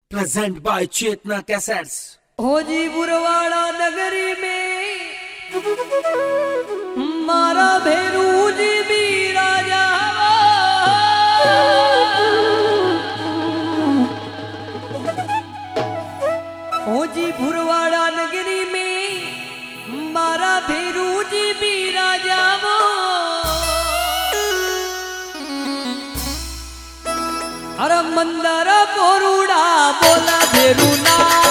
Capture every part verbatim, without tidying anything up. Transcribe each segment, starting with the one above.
Present by Chetna cassettes. हो जी बुरवाड़ा नगरी में मारा भेरू जी भी राजा। हो जी बुरवाड़ा नगरी में मारा भेरू जी भी राजा। अरे मंदर पोरूड़ा बोला भेरू ना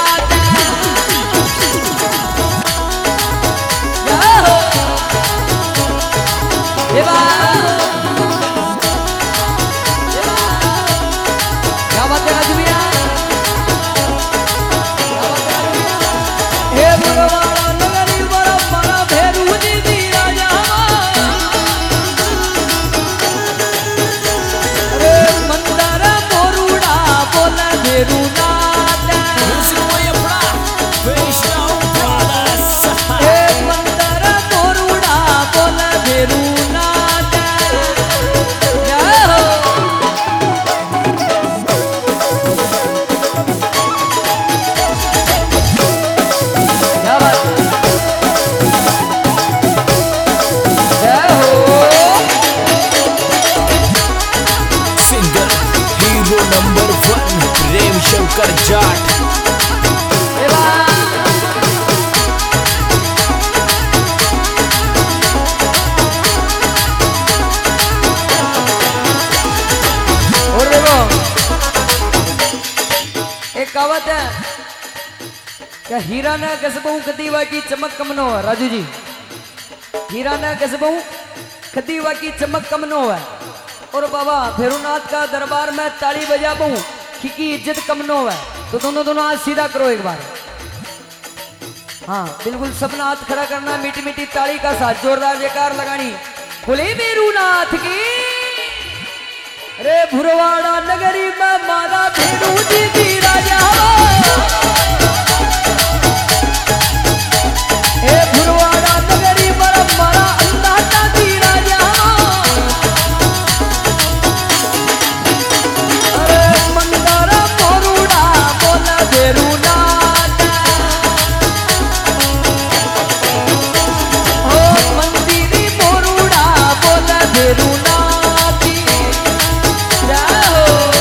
क्या बात है राजू भैया। हे बुरवाड़ा नगरी बड़ा मारा भेरू जी भी राजा। अरे मंदर पोरूड़ा बोला भेरू ना शंकर जाट। और देखो एक कहावत है क्या हीरा न कसबहू खदीवा की चमक कम न हो। राजू जी हीरा न कसबहू खदीवा की चमक कम न हो। और बाबा भैरूनाथ का दरबार में ताली बजा पाऊं की इज्जत कम न हो। तो दोनों दोनों हाथ सीधा करो एक बार। हाँ बिल्कुल सबना हाथ खड़ा करना, मीठी मीठी ताली का साथ जोरदार जयकार लगानी। बोले भैरूनाथ की। अरे भुरवाड़ा नगरी में मारा भेरू जी की राजा। हे भुरवाड़ा नगरी में मारा अन्नदाता की राजा। Oh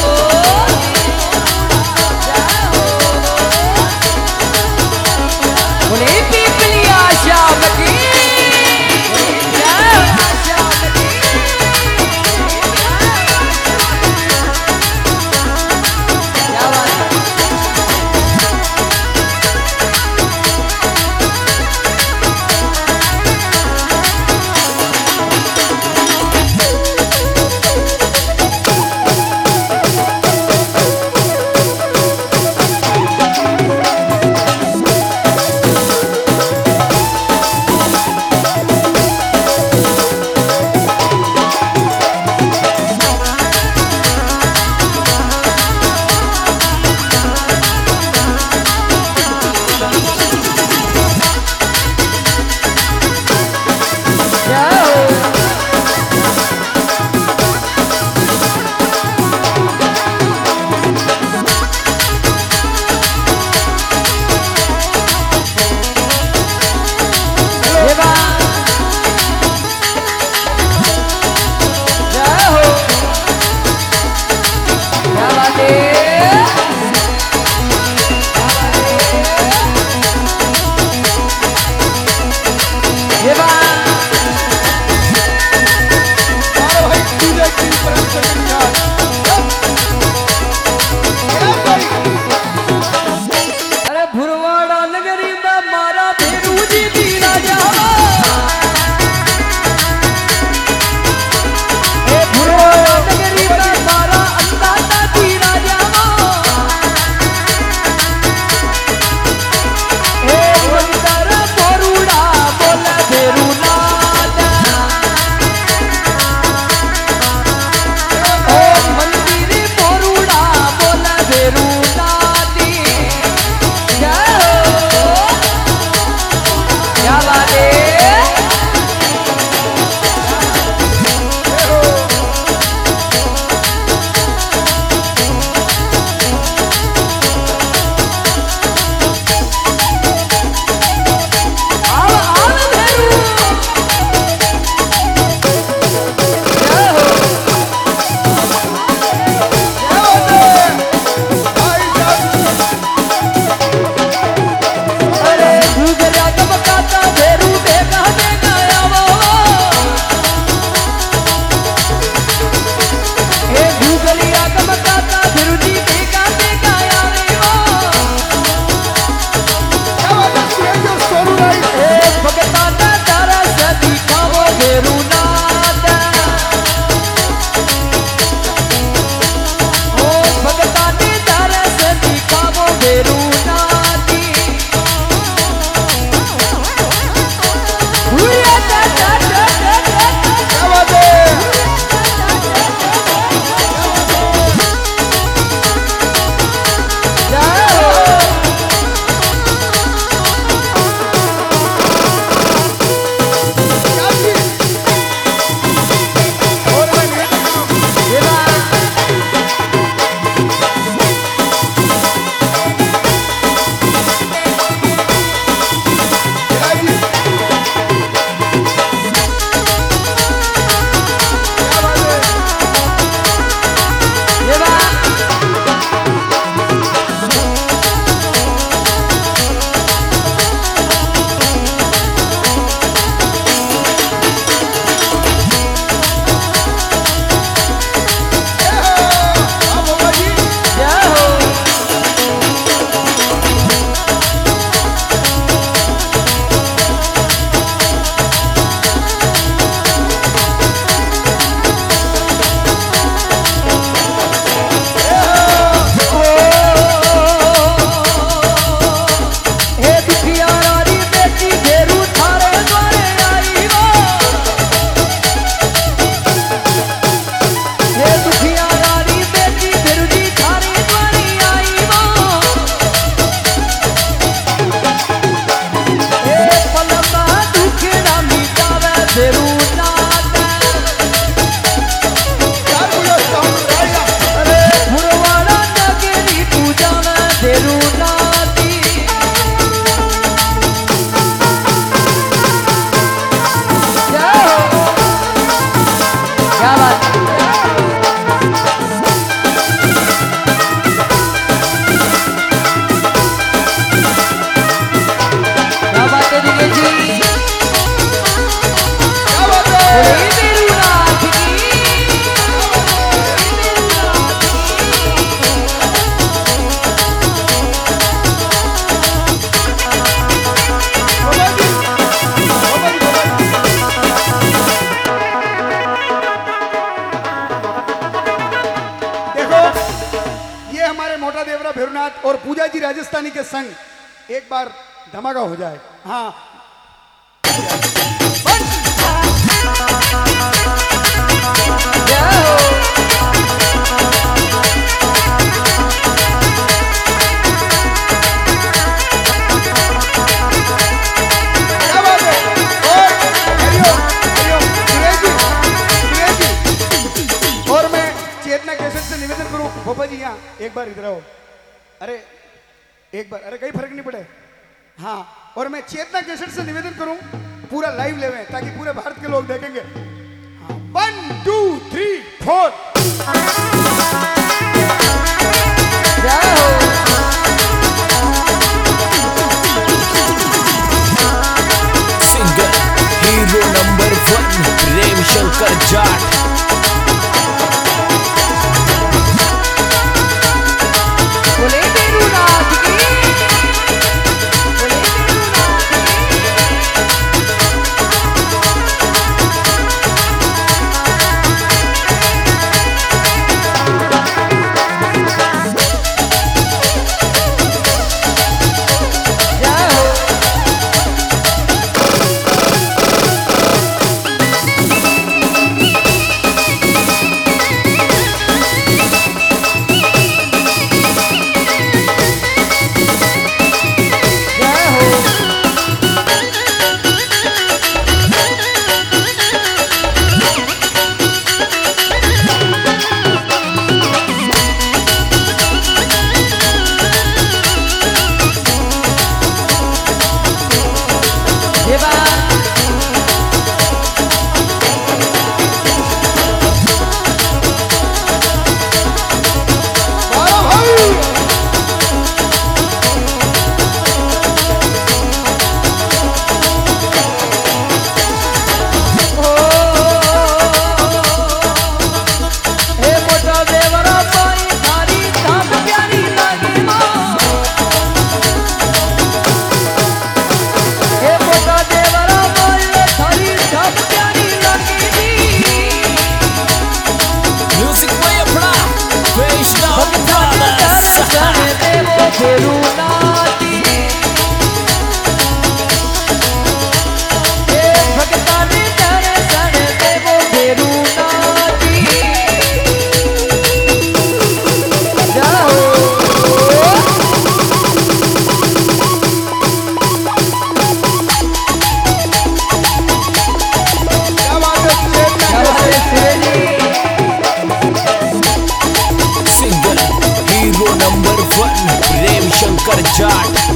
तेरू नाती हुआ दा दा दा दा दा क्या बात है क्या चीज और मैं ये बात ये बात क्या हो हे दुखिया रानी बेटी घेरू थारे द्वारे आई वो हे दुखिया रानी बेटी घेरू जी थारे द्वारे आई वो हे पलमा दुखड़ा मिटावे घेरू नाता अरे मुरवाड़ा नगरी पूजा में घेरू नाती क्या हो क्या बात क्या बात है दिनेश जी क्या बात है बोले मेरू नाथ की बाबा जी बाबा जी बाबा जी देखो ये हमारे मोटा देवरा भैरवनाथ और पूजा जी राजस्थानी के संग एक बार धमाका हो जाए हाँ क्या हो क्या बात है और हरिओम हरिओम सुरेश जी सुरेश जी और मैं चेतना कैसेट से निवेदन करूं भोपा जी यहाँ एक बार इधर आओ अरे एक बार अरे कहीं फर्क नहीं पड़े हाँ और मैं चेतना कैसेट से निवेदन करूं पूरा लाइव लेवे ताकि पूरे भारत के लोग देखेंगे वन टू थ्री फोर क्या हो singer hero number one Prem Shankar Jat बोले मेरू नाथ की बोले मेरू नाथ की क्या हो वन प्रेम शंकर जाट।